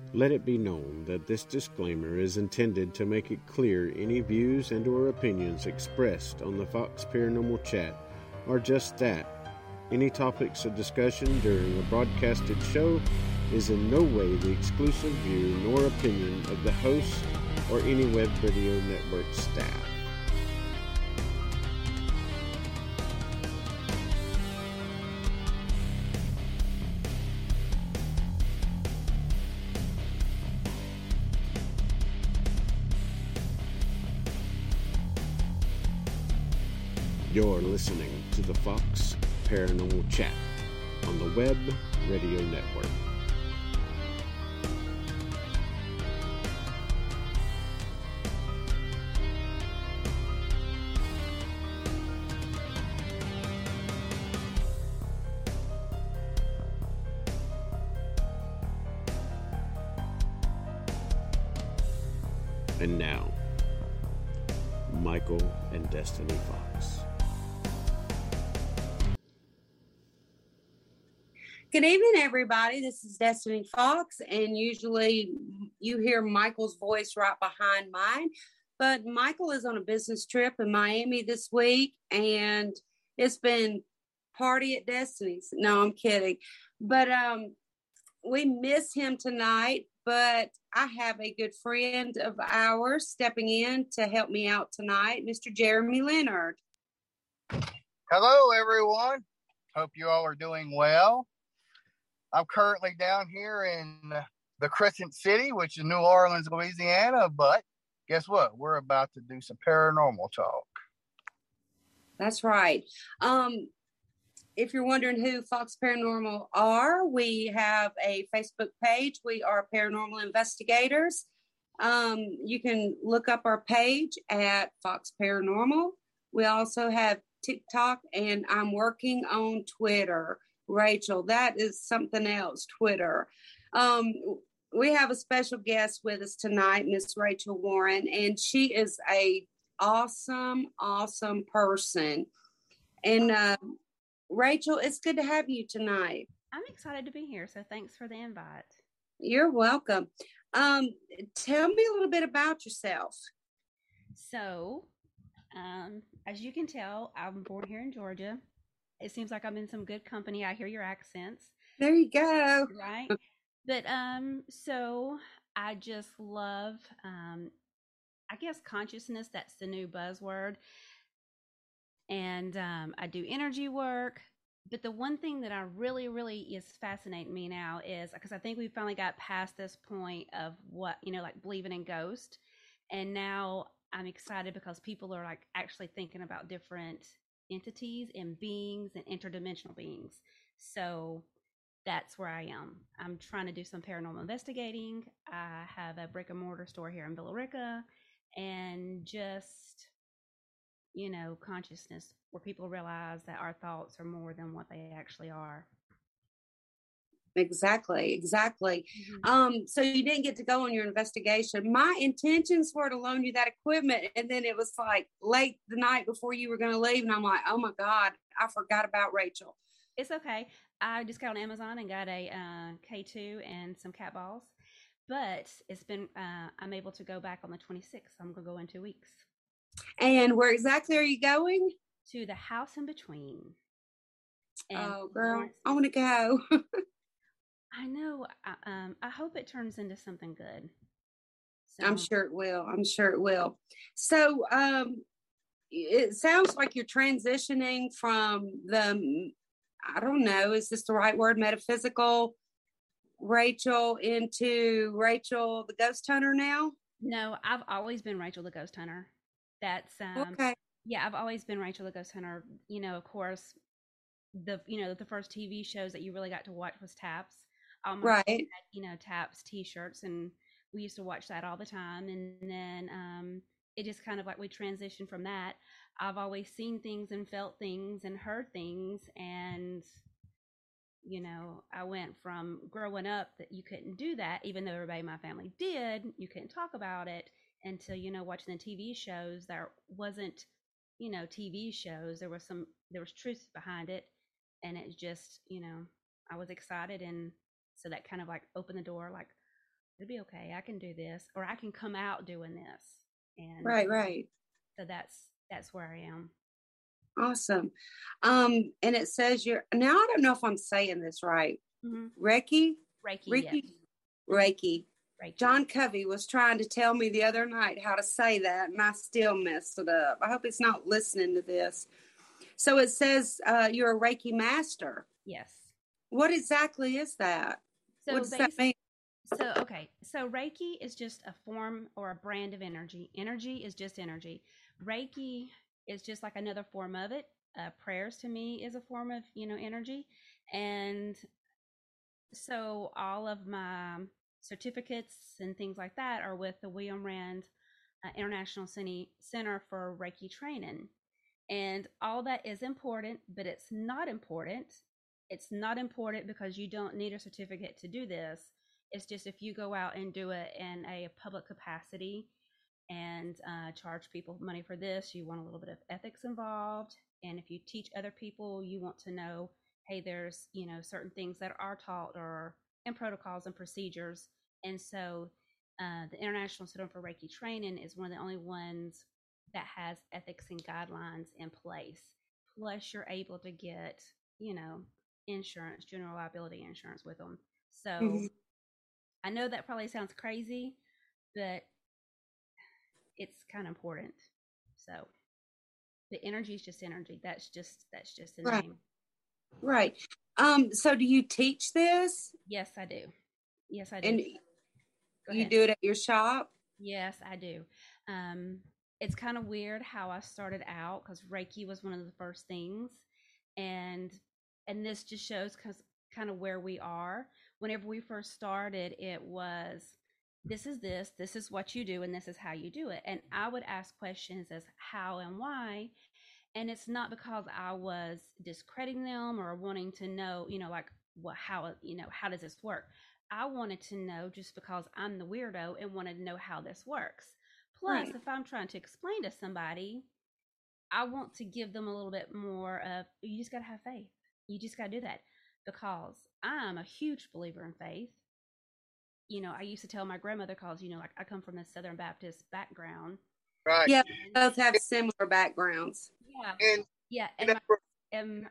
Let it be known that this disclaimer is intended to make it clear any views and or opinions expressed on the Fox Paranormal Chat are just that. Any topics of discussion during a broadcasted show is in no way the exclusive view nor opinion of the host or any web radio network staff. You're listening to the Fox Paranormal Chat on the Web Radio Network. And now, Michael and Destiny Fox. Good evening, everybody. This is Destiny Fox, and usually you hear Michael's voice right behind mine, but Michael is on a business trip in Miami this week, and it's been party at Destiny's. No, I'm kidding. But we miss him tonight, but I have a good friend of ours stepping in to help me out tonight, Mr. Jeremy Leonard. Hello, everyone. Hope you all are doing well. I'm currently down here in the Crescent City, which is New Orleans, Louisiana, but guess what? We're about to do some paranormal talk. That's right. If you're wondering who Fox Paranormal are, we have a Facebook page. We are paranormal investigators. You can look up our page at Fox Paranormal. We also have TikTok, and I'm working on Twitter. Rachel, that is something else, Twitter. We have a special guest with us tonight, Miss Rachel Warren, and she is a awesome person. And Rachel, it's good to have you tonight. I'm excited to be here, so thanks for the invite. You're welcome. Tell me a little bit about yourself. So, as you can tell, I'm born here in Georgia. It seems like I'm in some good company. I hear your accents. There you go. Right? But so I just love I guess consciousness, that's the new buzzword. And I do energy work. But the one thing that I really is fascinating me now is because I think we finally got past this point of what, like believing in ghosts. And now I'm excited because people are like actually thinking about different entities and beings and interdimensional beings. So that's where I am. I'm trying to do some paranormal investigating. I have a brick and mortar store here in Villa Rica, and just, consciousness where people realize that our thoughts are more than what they actually are. Exactly. Mm-hmm. So you didn't get to go on your investigation. My intentions were to loan you that equipment, and then it was like late the night before you were going to leave, and I'm like, oh my God, I forgot about Rachel. It's okay. I just got on Amazon and got a K2 and some cat balls, but it's been I'm able to go back on the 26th. I'm going to go in 2 weeks. And where exactly are you going? To the House in Between. And oh girl, I want to go. I know. I hope it turns into something good. So. I'm sure it will. So it sounds like you're transitioning from I don't know, is this the right word, metaphysical Rachel into Rachel the ghost hunter now? No, I've always been Rachel the ghost hunter. That's okay. Yeah, I've always been Rachel the ghost hunter. Of course, the first TV shows that you really got to watch was Taps. Right. Had, Taps t-shirts, and we used to watch that all the time. And then it just kind of like we transitioned from that. I've always seen things and felt things and heard things, and I went from growing up that you couldn't do that, even though everybody in my family did. You couldn't talk about it until watching the TV shows. There wasn't TV shows. There was truth behind it, and it just I was excited, and so that kind of like opened the door, like, it'll be okay. I can do this, or I can come out doing this. And Right. so that's where I am. Awesome. And it says now I don't know if I'm saying this right. Reiki? Reiki. Reiki. Reiki. John Covey was trying to tell me the other night how to say that, and I still messed it up. I hope it's not listening to this. So it says you're a Reiki master. Yes. What exactly is that? So what does that mean? So Reiki is just a form or a brand of energy. Energy is just energy. Reiki is just like another form of it. Prayers to me is a form of, energy. And so all of my certificates and things like that are with the William Rand International Center for Reiki Training. And all that is important, but it's not important. It's not important because you don't need a certificate to do this. It's just if you go out and do it in a public capacity and charge people money for this, you want a little bit of ethics involved. And if you teach other people, you want to know, hey, there's, certain things that are taught or in protocols and procedures. And so the International Center for Reiki Training is one of the only ones that has ethics and guidelines in place. Plus, you're able to get, insurance, general liability insurance with them. So I know that probably sounds crazy, but it's kind of important. So the energy is just energy. That's just the name. Right. So do you teach this? Yes, I do. And you do it at your shop? Yes, I do. It's kind of weird how I started out because Reiki was one of the first things. And this just shows kind of where we are. Whenever we first started, it was, this is what you do, and this is how you do it. And I would ask questions as how and why. And it's not because I was discrediting them or wanting to know, how does this work? I wanted to know just because I'm the weirdo and wanted to know how this works. Plus, if I'm trying to explain to somebody, I want to give them a little bit more of, you just got to have faith. You just got to do that because I'm a huge believer in faith. I used to tell my grandmother, because, I come from a Southern Baptist background. Right. Yeah, we both have similar backgrounds. Yeah. I'm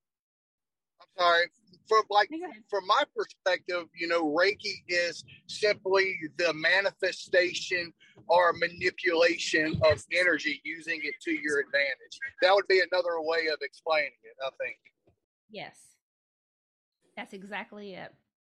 sorry. From my perspective, Reiki is simply the manifestation or manipulation of energy, using it to your advantage. That would be another way of explaining it, I think. Yes, that's exactly it.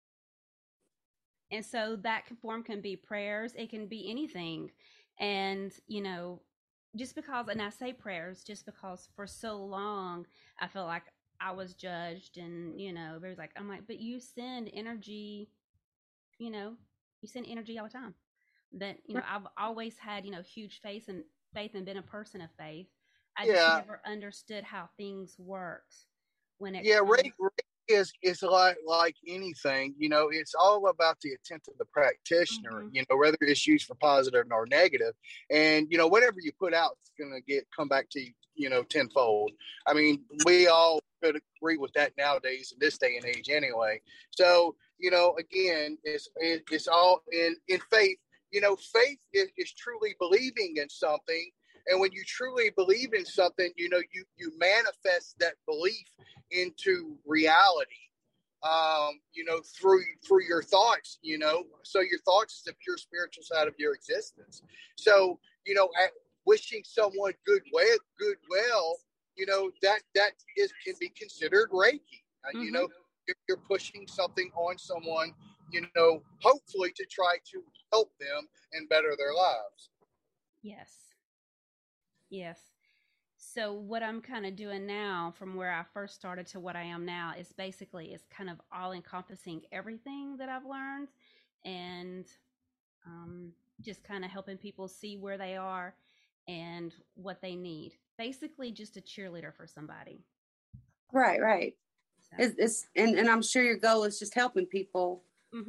And so that form can be prayers. It can be anything. And, just because, and I say prayers, just because for so long I felt like I was judged and, everybody's like, I'm like, but you send energy, you send energy all the time. But, I've always had, huge faith and been a person of faith. I just never understood how things worked when it Reiki is like anything, it's all about the intent of the practitioner, whether it's used for positive or negative. And, whatever you put out is going to come back to you, tenfold. I mean, we all could agree with that nowadays in this day and age anyway. So, again, it's all in faith. Faith is truly believing in something. And when you truly believe in something, you manifest that belief into reality, through your thoughts, so your thoughts is the pure spiritual side of your existence. So, wishing someone goodwill, that can be considered Reiki. You're pushing something on someone, hopefully to try to help them and better their lives. Yes. So what I'm kind of doing now, from where I first started to what I am now, is basically is kind of all encompassing everything that I've learned, and just kind of helping people see where they are and what they need. Basically, just a cheerleader for somebody. Right. So. And I'm sure your goal is just helping people.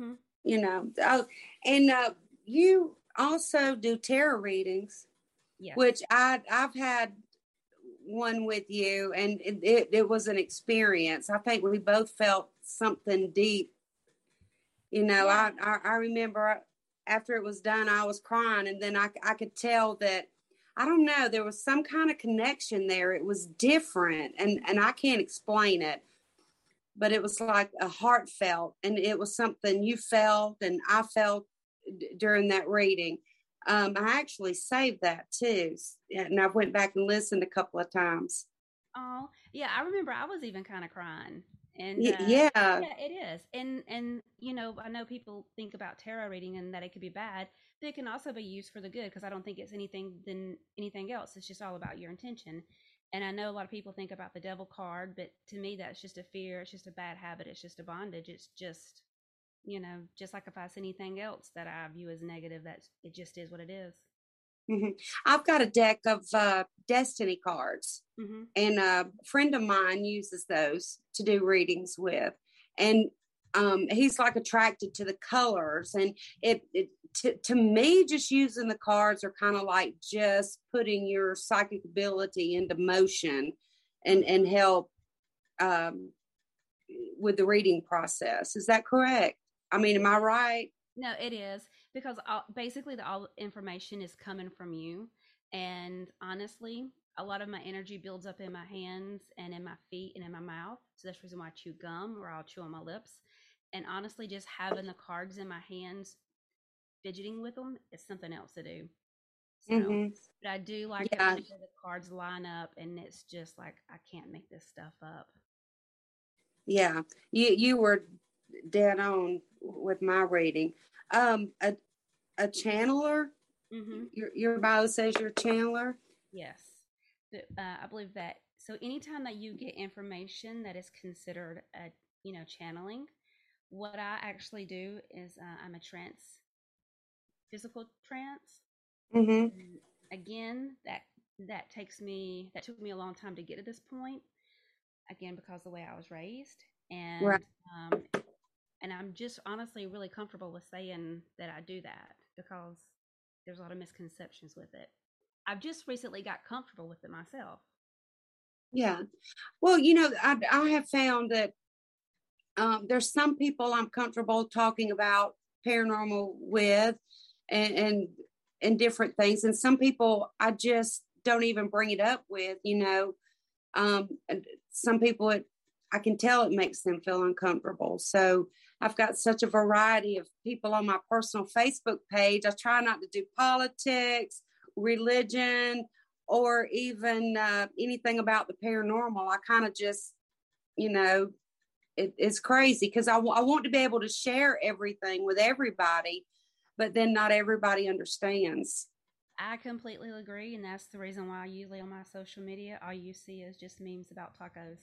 And you also do tarot readings. Yes. Which I've had one with you, and it was an experience. I think we both felt something deep. I remember after it was done, I was crying. And then I could tell that, I don't know, there was some kind of connection there. It was different. And I can't explain it, but it was like a heartfelt, and it was something you felt and I felt during that reading. I actually saved that too. And I went back and listened a couple of times. Oh, yeah, I remember I was even kind of crying. And Yeah. yeah, it is. And you know, I know people think about tarot reading and that it could be bad, but it can also be used for the good, because I don't think it's anything else. It's just all about your intention. And I know a lot of people think about the devil card, but to me that's just a fear, it's just a bad habit, it's just a bondage. It's just, you know, just like if I see anything else that I view as negative, that's it just is what it is. Mm-hmm. I've got a deck of destiny cards, Mm-hmm. and a friend of mine uses those to do readings with. And he's like attracted to the colors. And to me, just using the cards are kind of like just putting your psychic ability into motion and help with the reading process. Is that correct? I mean, am I right? No, it is, because basically all information is coming from you. And honestly, a lot of my energy builds up in my hands and in my feet and in my mouth. So that's the reason why I chew gum, or I'll chew on my lips. And honestly, just having the cards in my hands, fidgeting with them, is something else to do. So, Mm-hmm. but I do like it Yeah. whenever the cards line up, and it's just like, I can't make this stuff up. Yeah. You were dead on with my reading. A channeler. Mm-hmm. Your bio says you're a channeler. Yes. But, I believe that. So anytime that you get information that is considered a, you know, channeling, what I actually do is I'm a physical trance. Mm-hmm. And again, that took me a long time to get to this point. Again, because the way I was raised, Right. and I'm just honestly really comfortable with saying that I do that, because there's a lot of misconceptions with it. I've just recently got comfortable with it myself. Yeah. Well, you know, I have found that there's some people I'm comfortable talking about paranormal with, and different things, and some people I just don't even bring it up with. You know, and some people I can tell it makes them feel uncomfortable. So I've got such a variety of people on my personal Facebook page. I try not to do politics, religion, or even anything about the paranormal. I kind of just, you know, it's crazy because I want to be able to share everything with everybody, but then not everybody understands. I completely agree, and that's the reason why usually on my social media, all you see is just memes about tacos.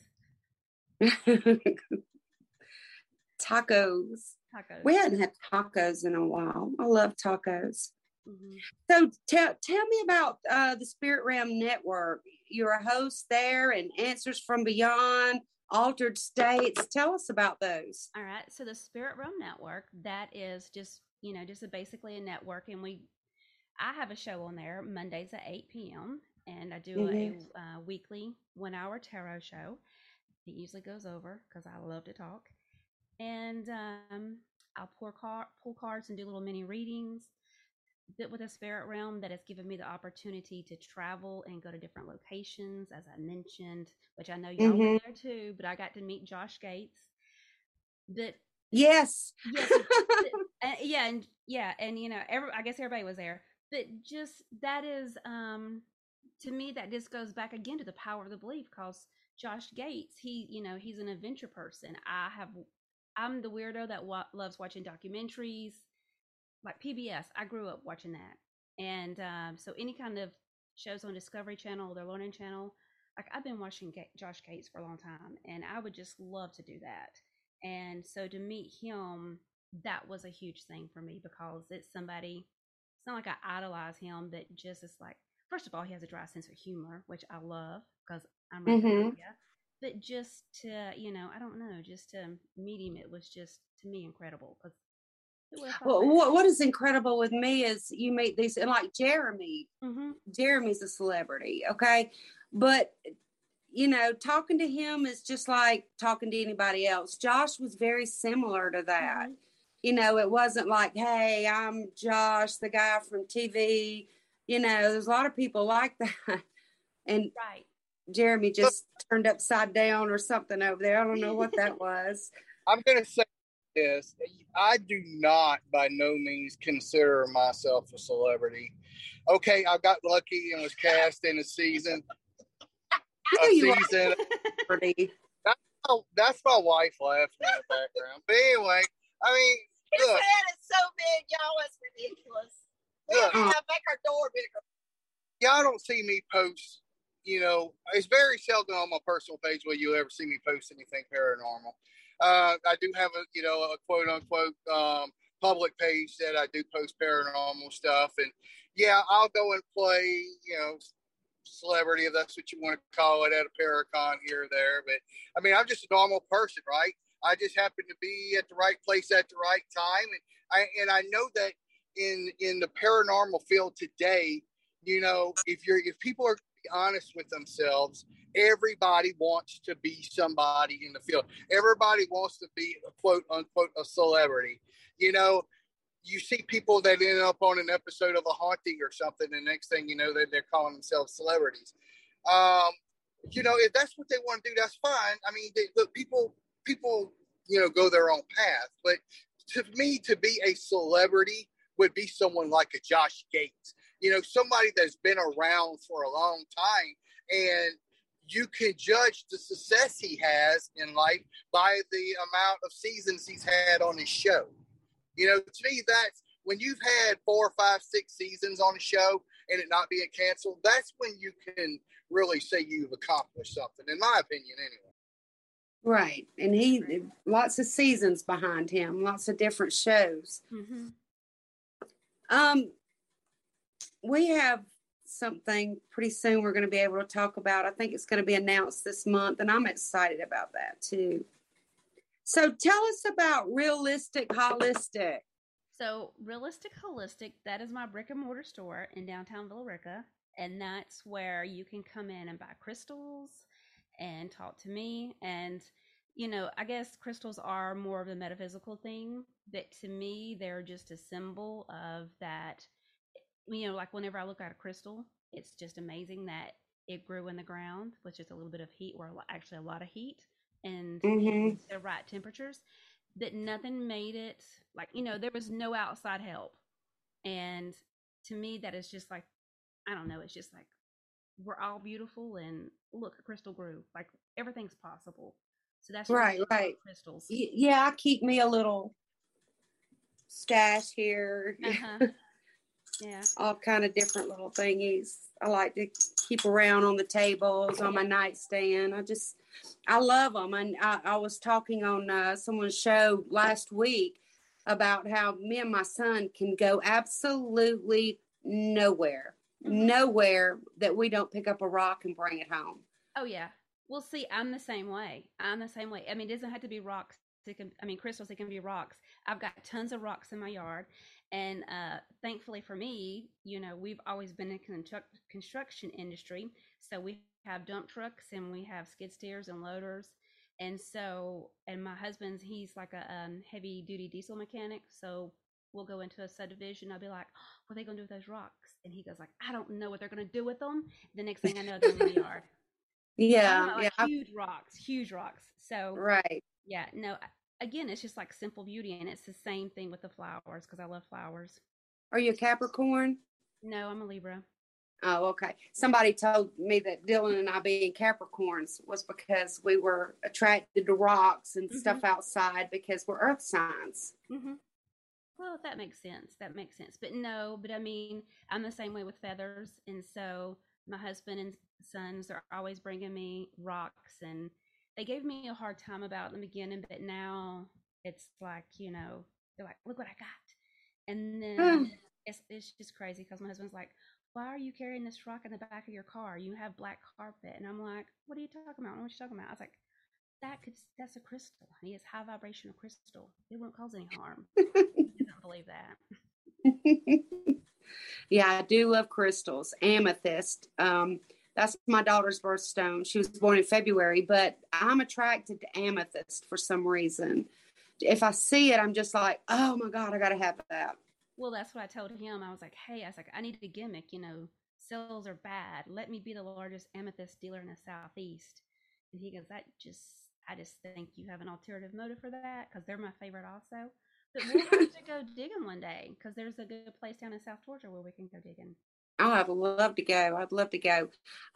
Tacos. Tacos. We hadn't had tacos in a while. I love tacos. Mm-hmm. So tell me about the Spirit Realm Network. You're a host there, and Answers from Beyond, Altered States. Tell us about those. All right. So the Spirit Realm Network, that is just, you know, basically a network, and I have a show on there Mondays at 8 p.m. and I do a weekly 1 hour tarot show. It usually goes over because I love to talk, and I'll pull cards and do little mini readings. But with the Spirit Realm, that has given me the opportunity to travel and go to different locations, as I mentioned, which I know y'all were there too. But I got to meet Josh Gates. But yes, and you know, I guess everybody was there. But just that is, to me, that just goes back again to the power of the belief. Because Josh Gates, he's an adventure person. I'm the weirdo that loves watching documentaries, like PBS. I grew up watching that, and so any kind of shows on Discovery Channel, their Learning Channel, like I've been watching Josh Gates for a long time, and I would just love to do that. And so to meet him, that was a huge thing for me, because it's somebody. It's not like I idolize him, but just it's like, first of all, he has a dry sense of humor, which I love because I'm right there with you. But just to, you know, I don't know, just to meet him, it was just, to me, incredible. Well, what is incredible with me is you meet these, and like Jeremy. Mm-hmm. Jeremy's a celebrity, okay? But, you know, talking to him is just like talking to anybody else. Josh was very similar to that. it wasn't like, hey, I'm Josh, the guy from TV. There's a lot of people like that. And Right. Jeremy just turned upside down or something over there. I don't know what that was. I'm going to say this. I do not by no means consider myself a celebrity. Okay, I got lucky and was cast in a season. That's my wife laughing in the background. But anyway, I mean, his head is so big, y'all. It's ridiculous. We have to make our door bigger. Y'all don't see me post. It's very seldom on my personal page where you'll ever see me post anything paranormal. I do have a quote unquote public page that I do post paranormal stuff, and yeah, I'll go and play celebrity, if that's what you want to call it, at a Paracon here or there. But I mean, I'm just a normal person, right? I just happen to be at the right place at the right time, and I know that in the paranormal field today, if people are honest with themselves, everybody wants to be somebody in the field. Everybody wants to be a quote unquote a celebrity. You see people that end up on an episode of a haunting or something, and the next thing you know, they're calling themselves celebrities. If that's what they want to do, that's fine. I mean, people go their own path. But to me, to be a celebrity would be someone like a Josh Gates. Somebody that's been around for a long time, and you can judge the success he has in life by the amount of seasons he's had on his show. To me, that's when you've had 4, 5, 6 seasons on a show and it not being canceled, that's when you can really say you've accomplished something, in my opinion, anyway. Right. And he, lots of seasons behind him, lots of different shows. Mm-hmm. We have something pretty soon we're going to be able to talk about. I think it's going to be announced this month, and I'm excited about that too. So tell us about Realistic Holistic. So Realistic Holistic, that is my brick and mortar store in downtown Villa Rica, and that's where you can come in and buy crystals and talk to me. And I guess crystals are more of a metaphysical thing, but to me they're just a symbol of that. Like whenever I look at a crystal, it's just amazing that it grew in the ground with just a little bit of heat, or actually a lot of heat, and the right temperatures. That nothing made it there was no outside help. And to me, that is just like, I don't know, it's just like we're all beautiful, and look, a crystal grew. Like everything's possible. So that's right. Crystals. Yeah, I keep me a little stash here. Yeah. All kind of different little thingies I like to keep around on the tables, on my nightstand. I love them. And I was talking on someone's show last week about how me and my son can go absolutely nowhere that we don't pick up a rock and bring it home. Oh, yeah. Well, see, I'm the same way. I mean, it doesn't have to be rocks. Crystals, it can be rocks. I've got tons of rocks in my yard. And thankfully for me, we've always been in construction industry. So we have dump trucks and we have skid steers and loaders. And my husband's, he's like a heavy duty diesel mechanic. So we'll go into a subdivision. I'll be like, what are they going to do with those rocks? And he goes like, I don't know what they're going to do with them. The next thing I know, they're in the yard. Yeah. Huge rocks. So, right. Yeah, no, again, it's just like simple beauty. And it's the same thing with the flowers, because I love flowers. Are you a Capricorn? No, I'm a Libra. Oh, okay. Somebody told me that Dylan and I being Capricorns was because we were attracted to rocks and stuff outside because we're earth signs. Mm-hmm. Well, that makes sense. But I mean, I'm the same way with feathers. And so my husband and sons are always bringing me rocks, and they gave me a hard time about it in the beginning, but now it's like, they're like, look what I got. And then it's just crazy because my husband's like, why are you carrying this rock in the back of your car? You have black carpet. And I'm like, what are you talking about? I don't know what you're talking about. I was like, that's a crystal, honey. It's high vibrational crystal. It won't cause any harm. I don't believe that. Yeah, I do love crystals. Amethyst. That's my daughter's birthstone. She was born in February, but I'm attracted to amethyst for some reason. if I see it, I'm just like, oh my God, I got to have that. Well, that's what I told him. I was like, hey, I need a gimmick, sales are bad. Let me be the largest amethyst dealer in the Southeast. And he goes, I just think you have an alternative motive for that, because they're my favorite also. But we'll have to go digging one day, because there's a good place down in South Georgia where we can go digging. Oh, I'd love to go. I'd love to go.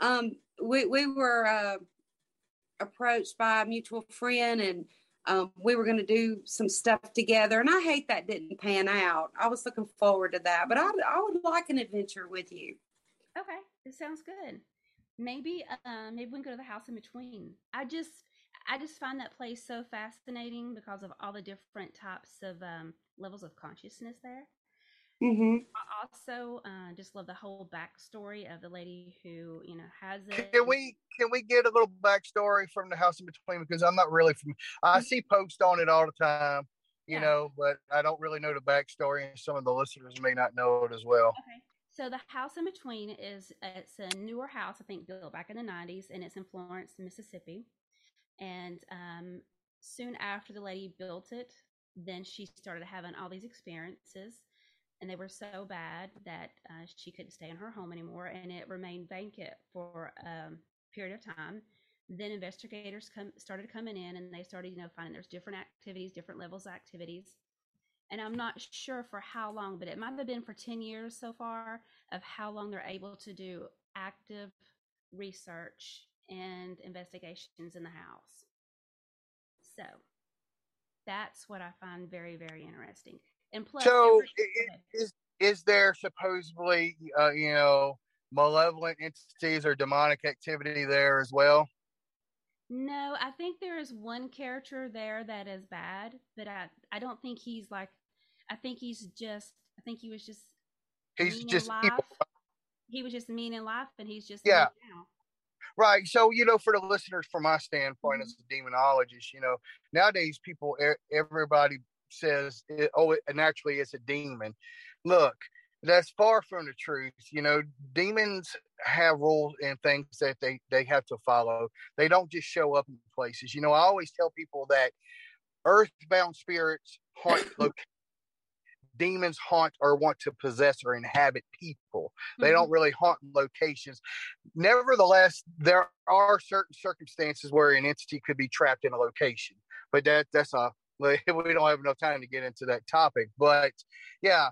We were approached by a mutual friend, and we were going to do some stuff together. And I hate that didn't pan out. I was looking forward to that, but I would like an adventure with you. Okay, it sounds good. Maybe we can go to the House in Between. I just find that place so fascinating because of all the different types of levels of consciousness there. Mm-hmm. I also just love the whole backstory of the lady who has it. Can we get a little backstory from the House in Between, because I'm not really from. I see posts on it all the time, you know, but I don't really know the backstory, and some of the listeners may not know it as well. Okay. So the House in Between it's a newer house, I think, built back in the 90s, and it's in Florence, Mississippi. And soon after the lady built it, then she started having all these experiences, and they were so bad that she couldn't stay in her home anymore, and it remained vacant for a period of time. Then investigators started coming in, and they started, finding there's different activities, different levels of activities. And I'm not sure for how long, but it might have been for 10 years so far, of how long they're able to do active research and investigations in the house. So that's what I find very, very interesting. And plus, so is there supposedly, malevolent entities or demonic activity there as well? No, I think there is one character there that is bad, but I don't think he's like. I think he was just. He's mean just in life. evil. He was just mean in life, and he's just mean now. Right. So, for the listeners, from my standpoint as a demonologist, nowadays everybody says, naturally it's a demon. Look, that's far from the truth. Demons have rules and things that they have to follow. They don't just show up in places. I always tell people that earthbound spirits haunt locations. Demons haunt or want to possess or inhabit people. They don't really haunt locations. Nevertheless, there are certain circumstances where an entity could be trapped in a location, but that's we don't have enough time to get into that topic. But yeah,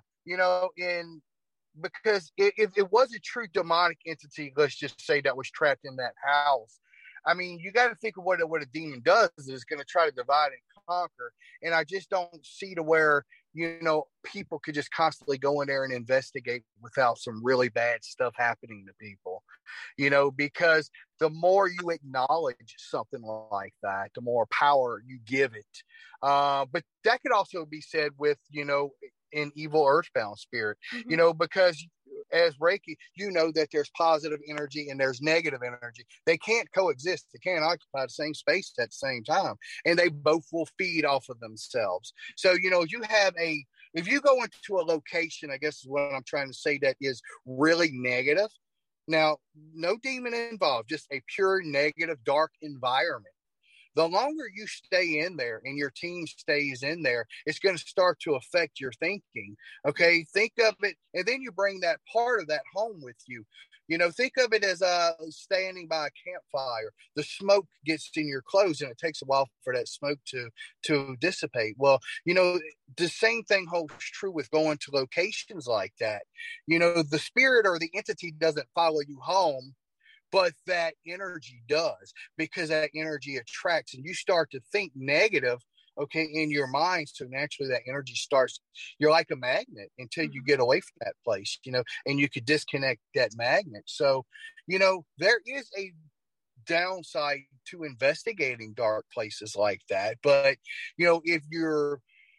because if it was a true demonic entity, let's just say, that was trapped in that house, I mean, you got to think of what a demon does, is going to try to divide and conquer. And I just don't see to where, people could just constantly go in there and investigate without some really bad stuff happening to people, because the more you acknowledge something like that, the more power you give it. But that could also be said with, an evil earthbound spirit, because as Reiki, that there's positive energy and there's negative energy. They can't coexist. They can't occupy the same space at the same time. And they both will feed off of themselves. So, if you go into a location, I guess is what I'm trying to say, that is really negative. Now, no demon involved, just a pure negative, dark environment. The longer you stay in there and your team stays in there, it's going to start to affect your thinking. Okay. Think of it. And then you bring that part of that home with you. Think of it as standing by a campfire. The smoke gets in your clothes, and it takes a while for that smoke to dissipate. Well, the same thing holds true with going to locations like that. The spirit or the entity doesn't follow you home, but that energy does, because that energy attracts, and you start to think negative, in your mind. So naturally that energy starts, you're like a magnet until you get away from that place, and you could disconnect that magnet. So, there is a downside to investigating dark places like that. But, if you're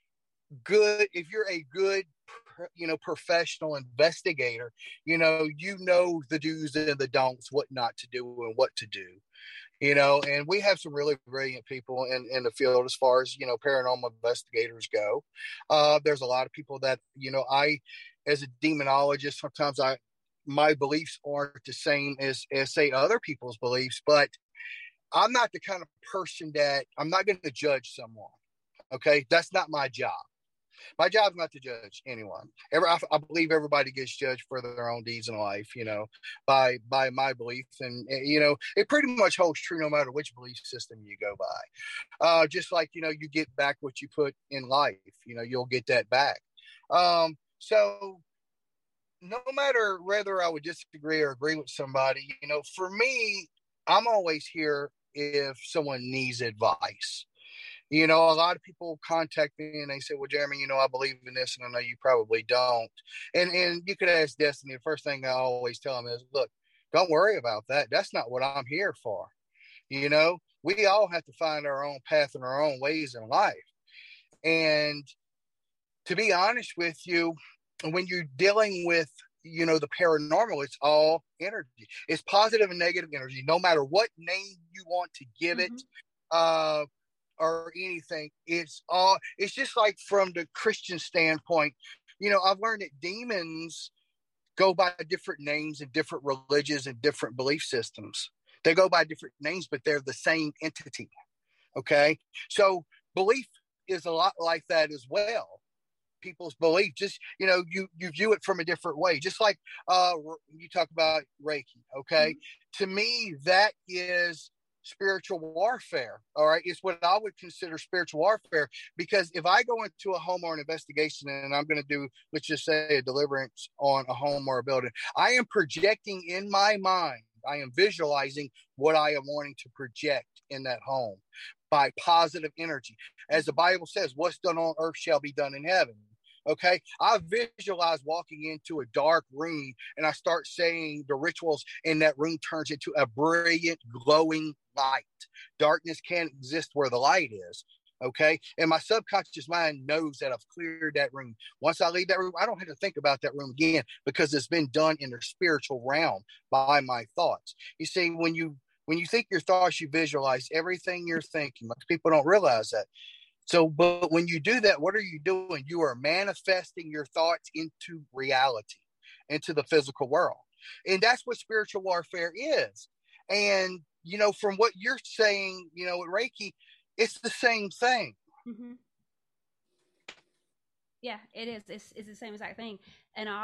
a good professional investigator, the do's and the don'ts, what not to do and what to do, and we have some really brilliant people in the field as far as, paranormal investigators go. There's a lot of people that, I, as a demonologist, sometimes my beliefs aren't the same as say other people's beliefs, but I'm not the kind of person that I'm not going to judge someone. Okay. That's not my job. My job is not to judge anyone. I believe everybody gets judged for their own deeds in life, by my belief. And, it pretty much holds true no matter which belief system you go by. Just like, you get back what you put in life, you'll get that back. So no matter whether I would disagree or agree with somebody, for me, I'm always here if someone needs advice. A lot of people contact me and they say, well, Jeremy, I believe in this, and I know you probably don't. And you could ask Destiny. The first thing I always tell them is, look, don't worry about that. That's not what I'm here for. We all have to find our own path and our own ways in life. And to be honest with you, when you're dealing with, the paranormal, it's all energy. It's positive and negative energy, no matter what name you want to give it. Or anything. It's just like from the Christian standpoint, I've learned that demons go by different names in different religions and different belief systems. They go by different names, but they're the same entity. Okay. So belief is a lot like that as well. People's belief, just, you view it from a different way. Just like you talk about Reiki. Okay. To me, that is spiritual warfare. All right. It's what I would consider spiritual warfare, because if I go into a home or an investigation and I'm going to do, let's just say, a deliverance on a home or a building, I am projecting in my mind, I am visualizing what I am wanting to project in that home by positive energy. As the Bible says, what's done on earth shall be done in heaven. Okay. I visualize walking into a dark room and I start saying the rituals, and that room turns into a brilliant, glowing light. Darkness can't exist where the light is. Okay. And my subconscious mind knows that I've cleared that room. Once I leave that room, I don't have to think about that room again, because it's been done in the spiritual realm by my thoughts. You see, when you think your thoughts, you visualize everything you're thinking. Most people don't realize that. So, but when you do that, what are you doing? You are manifesting your thoughts into reality, into the physical world. And that's what spiritual warfare is. And, from what you're saying, with Reiki, it's the same thing. Yeah, it is. It's the same exact thing. And I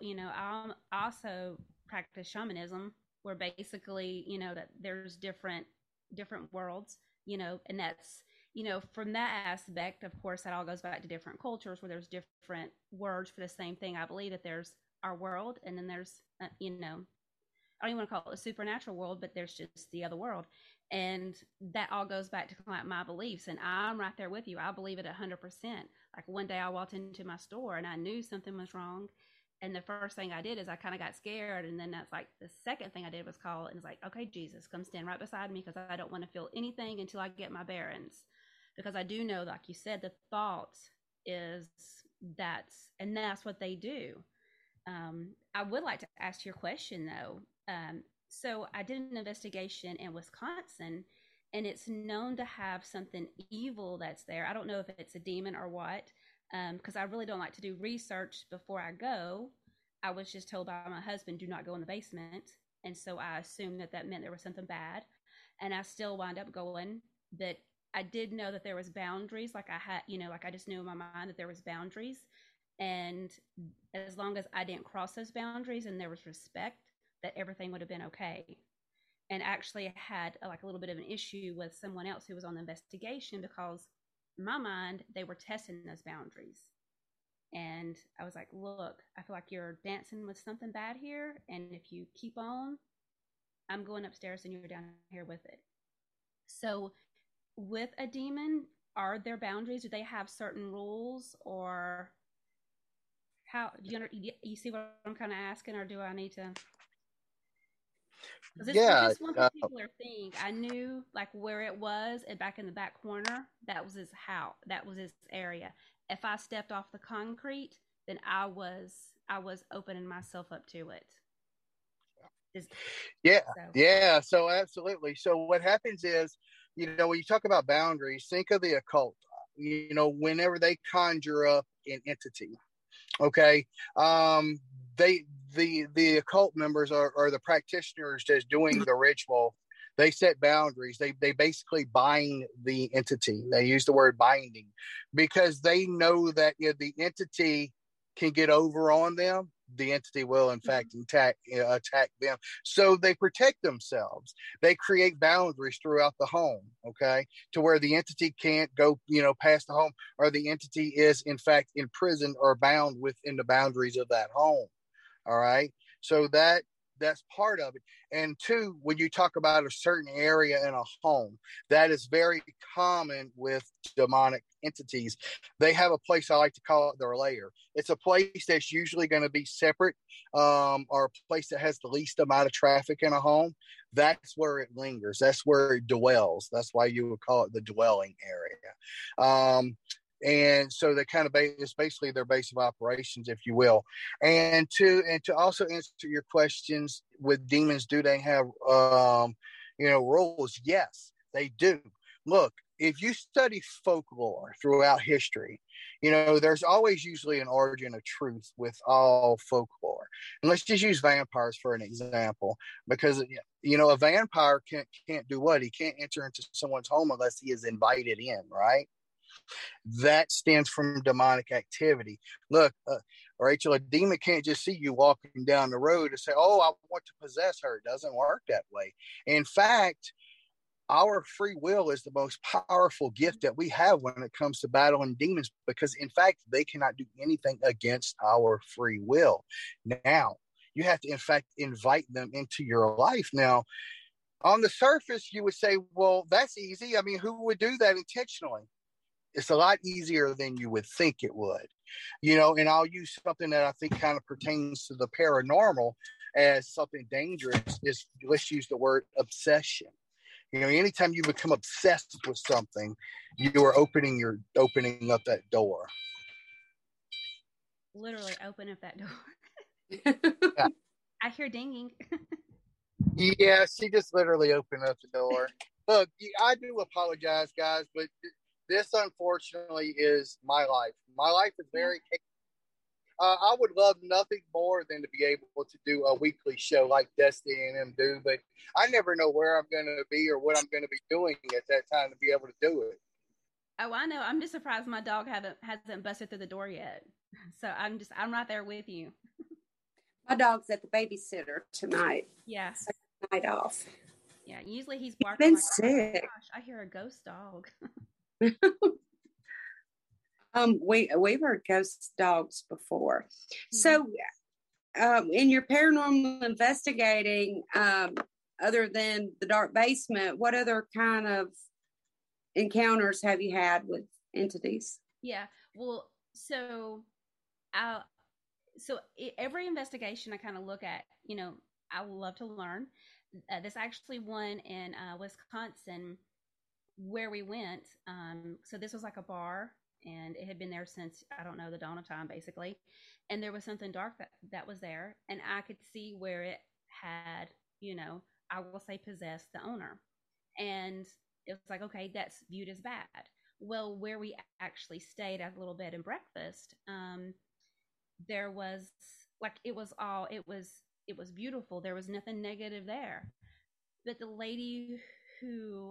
also practice shamanism, where basically, that there's different worlds, and that's, from that aspect, of course, that all goes back to different cultures where there's different words for the same thing. I believe that there's our world, and then there's, I don't even want to call it a supernatural world, but there's just the other world. And that all goes back to my beliefs. And I'm right there with you. I believe it 100%. Like one day I walked into my store and I knew something was wrong. And the first thing I did is I kind of got scared. And then that's like the second thing I did was call, and it's like, okay, Jesus, come stand right beside me, because I don't want to feel anything until I get my bearings. Because I do know, like you said, the thought is that's what they do. I would like to ask your question though. So I did an investigation in Wisconsin, and it's known to have something evil that's there. I don't know if it's a demon or what, because I really don't like to do research before I go. I was just told by my husband, do not go in the basement. And so I assumed that meant there was something bad. And I still wound up going. But I did know that there was boundaries. Like I had, like I just knew in my mind that there was boundaries. And as long as I didn't cross those boundaries and there was respect, that everything would have been okay. And actually I had like a little bit of an issue with someone else who was on the investigation, because in my mind, they were testing those boundaries. And I was like, look, I feel like you're dancing with something bad here. And if you keep on, I'm going upstairs and you're down here with it. So with a demon, are there boundaries? Do they have certain rules, or how do you see what I'm kind of asking, or do I need to? This one particular thing, I knew like where it was, and back in the back corner, that was his house, that was his area. If I stepped off the concrete, then I was opening myself up to it. So absolutely. So what happens is, when you talk about boundaries, think of the occult. Whenever they conjure up an entity, okay, the occult members are the practitioners that's doing the ritual. They set boundaries. They basically bind the entity. They use the word binding because they know that if the entity can get over on them, the entity will in fact attack them. So they protect themselves. They create boundaries throughout the home, okay, to where the entity can't go, past the home, or the entity is in fact imprisoned or bound within the boundaries of that home. All right. So that's part of it. And two, when you talk about a certain area in a home, that is very common with demonic entities. They have a place, I like to call it their lair. It's a place that's usually going to be separate, or a place that has the least amount of traffic in a home. That's where it lingers. That's where it dwells. That's why you would call it the dwelling area. And so they kind of it's basically their base of operations, if you will. And to also answer your questions with demons, do they have rules? Yes, they do. Look, if you study folklore throughout history, there's always usually an origin of truth with all folklore. And let's just use vampires for an example, because a vampire can't do what? He can't enter into someone's home unless he is invited in, right? That stems from demonic activity. Look, Rachel, a demon can't just see you walking down the road and say, "Oh, I want to possess her." It doesn't work that way. In fact, our free will is the most powerful gift that we have when it comes to battling demons, because in fact, they cannot do anything against our free will. Now, you have to in fact invite them into your life. Now, on the surface, you would say, well, that's easy. I mean, who would do that intentionally? It's a lot easier than you would think it would, and I'll use something that I think kind of pertains to the paranormal as something dangerous is, let's use the word obsession. Anytime you become obsessed with something, you are opening up that door. Literally open up that door. Yeah. I hear dinging. Yeah, she just literally opened up the door. Look, I do apologize, guys, but this, unfortunately, is my life. My life is very I would love nothing more than to be able to do a weekly show like Destiny and them do, but I never know where I'm going to be or what I'm going to be doing at that time to be able to do it. Oh, I know. I'm just surprised my dog hasn't busted through the door yet. So I'm right there with you. My dog's at the babysitter tonight. Yeah. Night off. Yeah. Usually he's barking. He's been sick. Oh gosh, I hear a ghost dog. We've heard ghost dogs before. So, in your paranormal investigating, other than the dark basement, what other kind of encounters have you had with entities? Yeah. Well, so every investigation I kind of look at, I love to learn. There's actually one in Wisconsin where we went. So this was like a bar, and it had been there since, I don't know, the dawn of time, basically. And there was something dark that was there, and I could see where it had, I will say, possessed the owner. And it was like, okay, that's viewed as bad. Well, where we actually stayed at a little bed and breakfast, there was like, it was beautiful. There was nothing negative there. But the lady who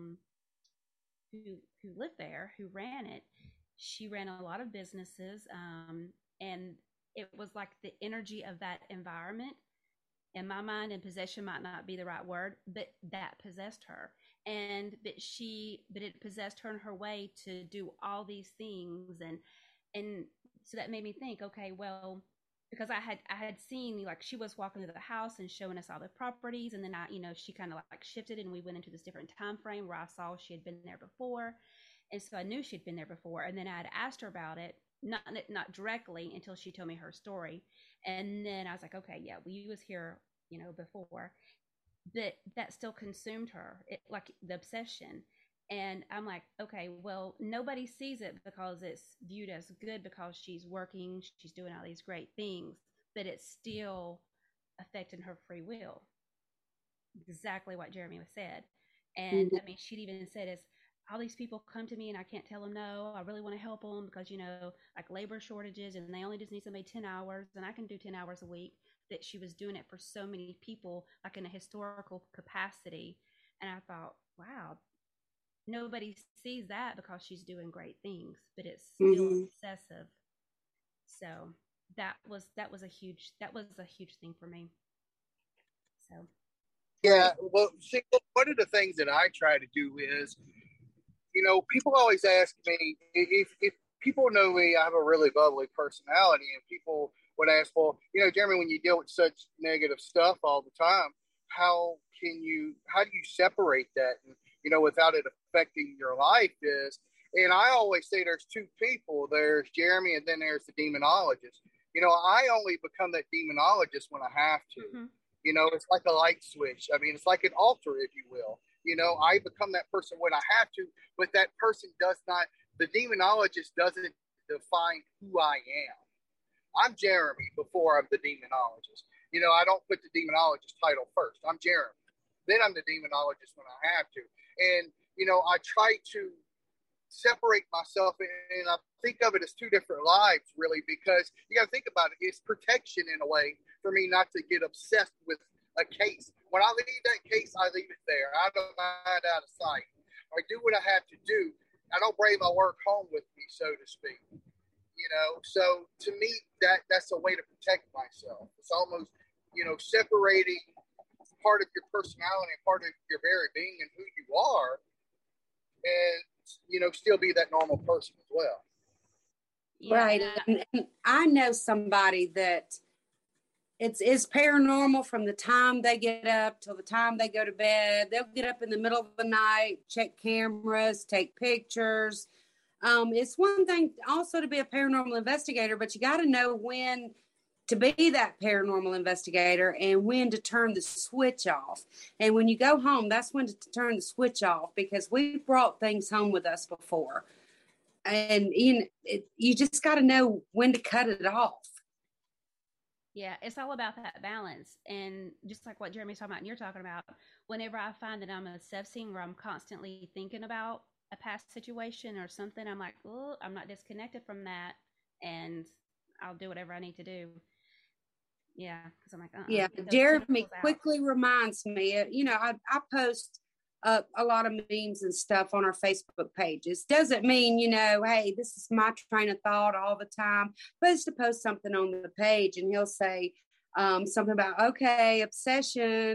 lived there, who ran it, she ran a lot of businesses, and it was like the energy of that environment, in my mind, and possession might not be the right word, but that possessed her. But it possessed her in her way to do all these things, and so that made me think, okay, well, because I had seen, like, she was walking through the house and showing us all the properties, and then she kind of like shifted, and we went into this different time frame where I saw she had been there before, and so I knew she'd been there before, and then I had asked her about it, not directly, until she told me her story, and then I was like, okay, yeah, we was here, before, but that still consumed her, like the obsession. And I'm like, okay, well, nobody sees it because it's viewed as good because she's working, she's doing all these great things, but it's still affecting her free will. Exactly what Jeremy said. And I mean, she'd even said, is all these people come to me and I can't tell them no. I really want to help them because, like labor shortages, and they only just need somebody 10 hours, and I can do 10 hours a week. That she was doing it for so many people, like in a historical capacity. And I thought, wow, nobody sees that because she's doing great things, but it's still obsessive. So that was a huge thing for me. So yeah, well, see, one of the things that I try to do is, people always ask me if people know me, I have a really bubbly personality, and people would ask, well, Jeremy, when you deal with such negative stuff all the time, how do you separate that, and, without it affecting your life and I always say there's two people. There's Jeremy, and then there's the demonologist. I only become that demonologist when I have to. Mm-hmm. It's like a light switch. I mean, it's like an altar, if you will. I become that person when I have to, but that person the demonologist doesn't define who I am. I'm Jeremy before I'm the demonologist. I don't put the demonologist title first. I'm Jeremy. Then I'm the demonologist when I have to. And, I try to separate myself, and I think of it as two different lives, really, because you got to think about it. It's protection in a way for me not to get obsessed with a case. When I leave that case, I leave it there. I don't mind out of sight. I do what I have to do. I don't bring my work home with me, so to speak. So to me, that's a way to protect myself. It's almost, separating part of your personality and part of your very being and who you are, and still be that normal person as well. Yeah. Right. And I know somebody that it's paranormal from the time they get up till the time they go to bed. They'll get up in the middle of the night, check cameras, take pictures. It's one thing also to be a paranormal investigator, but you got to know when to be that paranormal investigator and when to turn the switch off. And when you go home, that's when to turn the switch off, because we've brought things home with us before. And you just got to know when to cut it off. Yeah, it's all about that balance. And just like what Jeremy's talking about and you're talking about, whenever I find that I'm obsessing or I'm constantly thinking about a past situation or something, I'm like, oh, I'm not disconnected from that, and I'll do whatever I need to do. Yeah, because I'm like, yeah. Jeremy quickly reminds me. I post a lot of memes and stuff on our Facebook pages. Doesn't mean hey, this is my train of thought all the time. But it's to post something on the page, and he'll say something about obsession,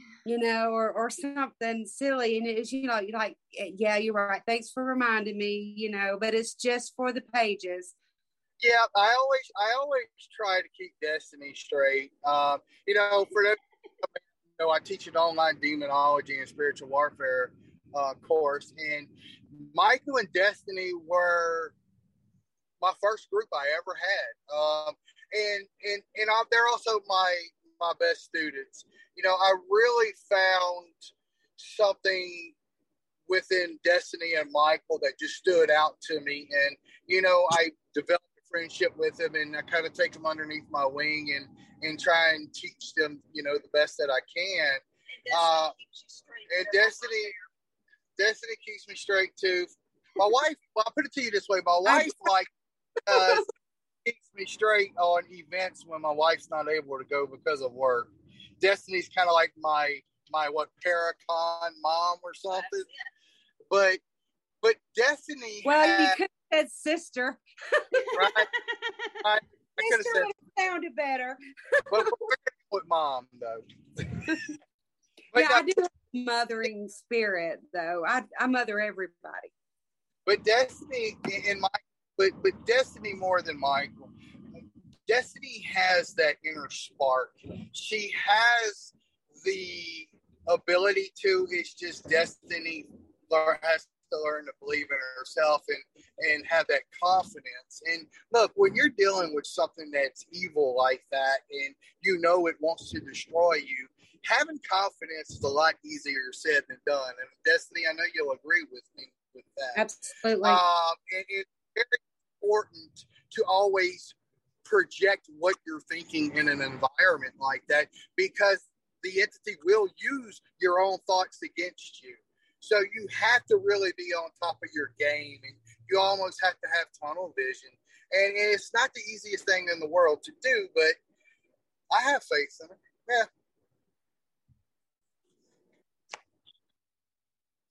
or something silly, and it's you're like, yeah, you're right. Thanks for reminding me. But it's just for the pages. Yeah, I always try to keep Destiny straight. For that, I teach an online demonology and spiritual warfare course, and Michael and Destiny were my first group I ever had, and they're also my best students. I really found something within Destiny and Michael that just stood out to me, and I developed friendship with them, and I kind of take them underneath my wing and try and teach them, the best that I can. And Destiny keeps me straight too. My wife, I'll put it to you this way: my wife keeps me straight on events when my wife's not able to go because of work. Destiny's kind of like my Paracon mom or something, but Destiny. Well, you could have said sister. Right. I could have said sounded better. But we're with mom though. Yeah, I do have a mothering spirit though. I mother everybody. But Destiny but Destiny more than Michael. Destiny has that inner spark. She has the ability to. It's just Destiny has to learn to believe in herself and have that confidence. And look, when you're dealing with something that's evil like that, and it wants to destroy you, having confidence is a lot easier said than done. And Destiny, I know you'll agree with me with that. Absolutely. And it's very important to always project what you're thinking in an environment like that, because the entity will use your own thoughts against you. So you have to really be on top of your game, and you almost have to have tunnel vision. And it's not the easiest thing in the world to do, but I have faith in it. Yeah.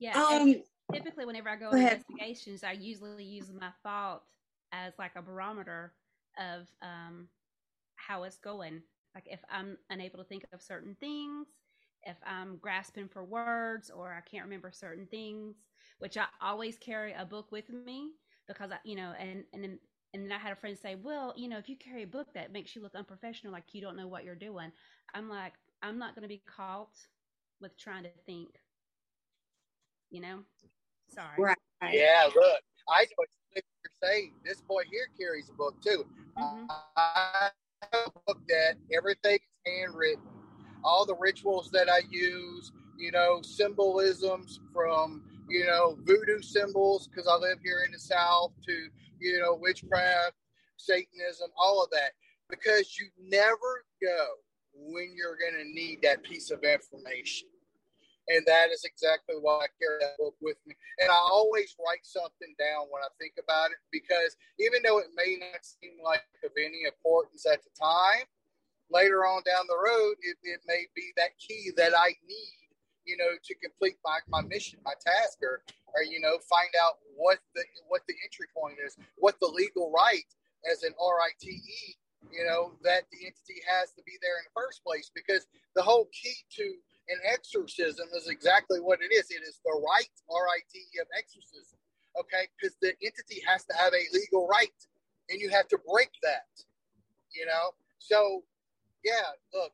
Yeah. Um, Typically, whenever I go Go on ahead. investigations, I usually use my thought as like a barometer of how it's going. Like if I'm unable to think of certain things, if I'm grasping for words or I can't remember certain things, which I always carry a book with me because and then I had a friend say, well, if you carry a book that makes you look unprofessional, like you don't know what you're doing. I'm like, I'm not going to be caught with trying to think, you know? Sorry. right. Yeah, look, I know what you're saying. This boy here carries a book too. Mm-hmm. I have a book that everything is handwritten. All the rituals that I use, symbolisms from, voodoo symbols, because I live here in the South, to, witchcraft, Satanism, all of that. Because you never know when you're going to need that piece of information. And that is exactly why I carry that book with me. And I always write something down when I think about it, because even though it may not seem like of any importance at the time, later on down the road, it may be that key that I need, to complete my mission, my task, or find out what the entry point is, what the legal right as an RITE, that the entity has to be there in the first place. Because the whole key to an exorcism is exactly what it is. It is the right, RITE, of exorcism. Okay, because the entity has to have a legal right, and you have to break that. So yeah, look,